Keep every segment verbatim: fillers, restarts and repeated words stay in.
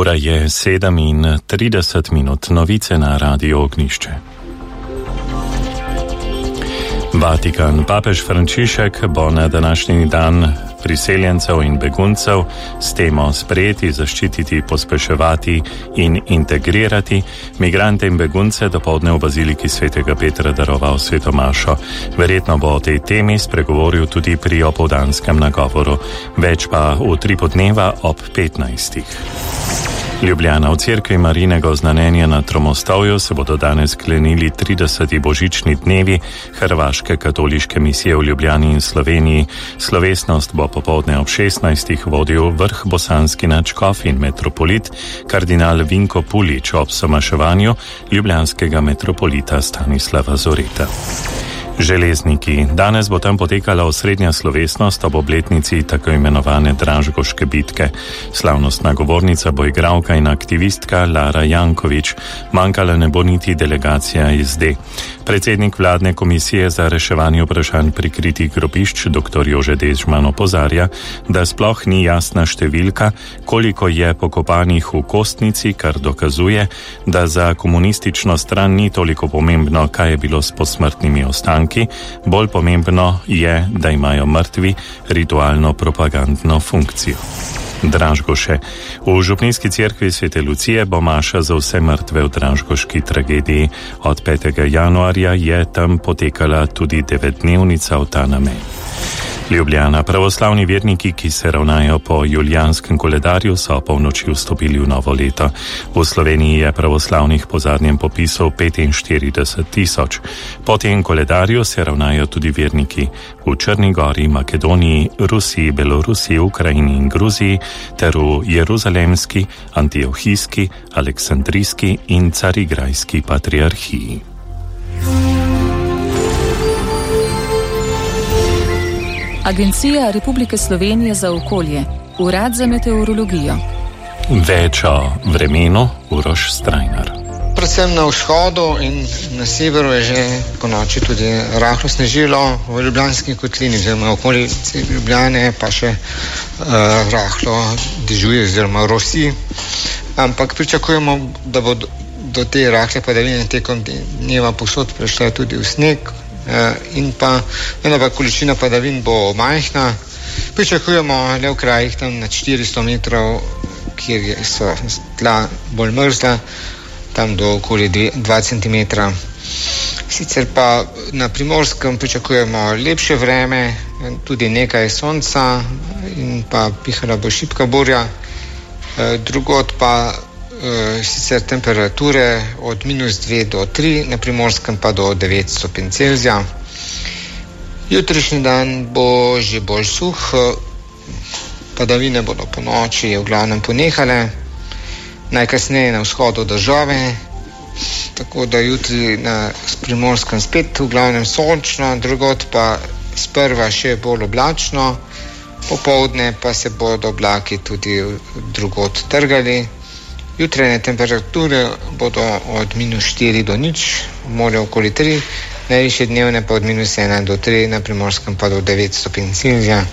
Ura je sedem in trideset minut, novice na Radio Ognjišče. Vatikan. Papež Frančišek bo na današnji dan priseljencev in beguncev s temo sprejeti, zaščititi, pospeševati in integrirati migrante in begunce dopoldne v baziliki svetega Petra daroval sveto mašo. Verjetno bo o tej temi spregovoril tudi pri opoldanskem nagovoru, več pa v tri podneva ob petnajstih. Ljubljana. V cerkvi Marijinega oznanjenja na Tromostovju se bodo danes sklenili trideseti božični dnevi Hrvaške katoliške misije v Ljubljani in Sloveniji. Slovesnost bo popoldne ob šestnajstih vodil vrh bosanski nadškof in metropolit kardinal Vinko Pulič ob somaševanju ljubljanskega metropolita Stanislava Zoreta. Železniki. Danes bo tam potekala osrednja slovesnost ob obletnici tako imenovane Dražgoške bitke. Slavnostna govornica bo igralka in aktivistka Lara Janković, manjkala ne bo niti delegacija S D. Predsednik vladne komisije za reševanje vprašanj prikritih grobišč dr. Jože Dežman opozarja, da sploh ni jasna številka, koliko je pokopanih v Kostnici, kar dokazuje, da za komunistično stran ni toliko pomembno, kaj je bilo s posmrtnimi ostanki, bolj pomembno je, da imajo mrtvi ritualno propagandno funkcijo. Dražgoše. V župnijski cerkvi Svete Lucije bo maša za vse mrtve v dražgoški tragediji. Od petega januarja je tam potekala tudi devetdnevnica v ta namen. Ljubljana. Pravoslavni verniki, ki se ravnajo po julijanskem koledarju, so polnoči vstopili v novo leto. V Sloveniji je pravoslavnih po zadnjem popisu petinštirideset tisoč. Po tem koledarju se ravnajo tudi verniki v Črni Gori, Makedoniji, Rusiji, Belorusiji, Ukrajini in Gruziji ter v Jeruzalemski, Antiohijski, Aleksandrijski in Carigrajski patriarhiji. Agencija Republike Slovenije za okolje, Urad za meteorologijo. Več o vremenu, Uroš Strajnar. Predvsem na vzhodu in na severu je že po noči tudi rahlo snežilo, v Ljubljanski kotlini oziroma okolici Ljubljane pa še uh, rahlo dežuje oziroma rosi. Ampak pričakujemo, da bo do, do te rahle padavine tekom dneva povsod prešla tudi v sneg. In pa ena pa količina padavin bo majhna. Pričakujemo le v krajih tam nad štiristo metrov, kjer so tla bolj mrzla, tam do okoli dva centimetra. Sicer pa na Primorskem pričakujemo lepše vreme, tudi nekaj sonca in pa pihala bo šibka burja. Drugod pa sicer temperature od minus dve do tri, na Primorskem pa do devet stopinj Celzija. Jutrišnji dan bo že bolj suh, padavine bodo po noči v glavnem ponehale, najkasneje na vzhodu dežove, tako da jutri na Primorskem spet v glavnem sončno, drugod pa sprva še bolj oblačno, popoldne pa se bodo oblaki tudi drugod trgali. Jutrajne temperature bodo od minus štiri do nič, v morju okoli tri, najvišje dnevne pa od minus ena do tri, na Primorskem pa do devet stopinj Celzija.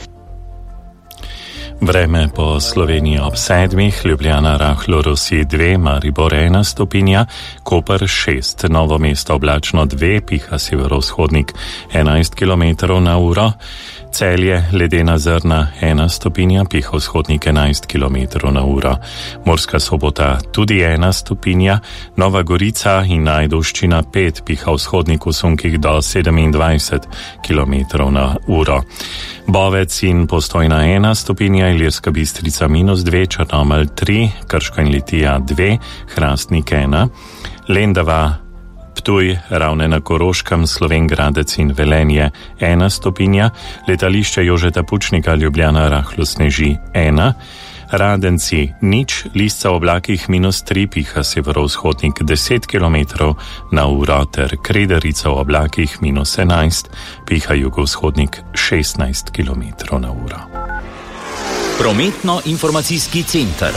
Vreme po Sloveniji ob sedmih, Ljubljana rahlo rosi dve, Maribor ena stopinja, Koper šest, Novo mesto oblačno dve, piha severovzhodnik enajst kilometrov na uro, Celje ledena zrna ena stopinja, piha vzhodnik enajst kilometrov na uro, Murska Sobota tudi ena stopinja, Nova Gorica in Ajdovščina pet, piha vzhodnik v sunkih do sedemindvajset kilometrov na uro. Bovec in Postojna ena stopinja, Ilirska Bistrica minus dve, Črnomelj tri, Krško in Litija dve, Hrastnik ena, Lendava, Ptuj, Ravne na Koroškem, Slovenj Gradec in Velenje ena stopinja, letališče Jožeta Pučnika Ljubljana rahlo sneži ena, Radenci nič, Lisca v oblakih minus tri, piha severovzhodnik deset kilometrov na uro ter Krederica v oblakih minus enajst, piha jugovzhodnik šestnajst kilometrov na uro. Prometno-informacijski center.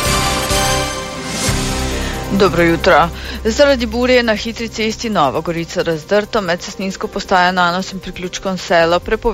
Dobro jutro. Zaradi burje na hitri cesti Nova Gorica razdrto med cestninsko postajo Nanos in priključkom Selo prepovedano